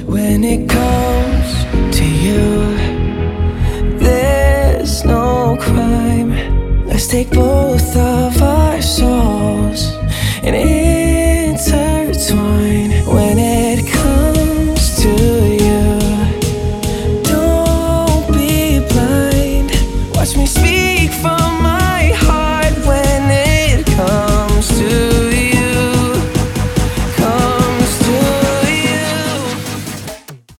When it comes to you, there's no crime. Let's take both of our souls and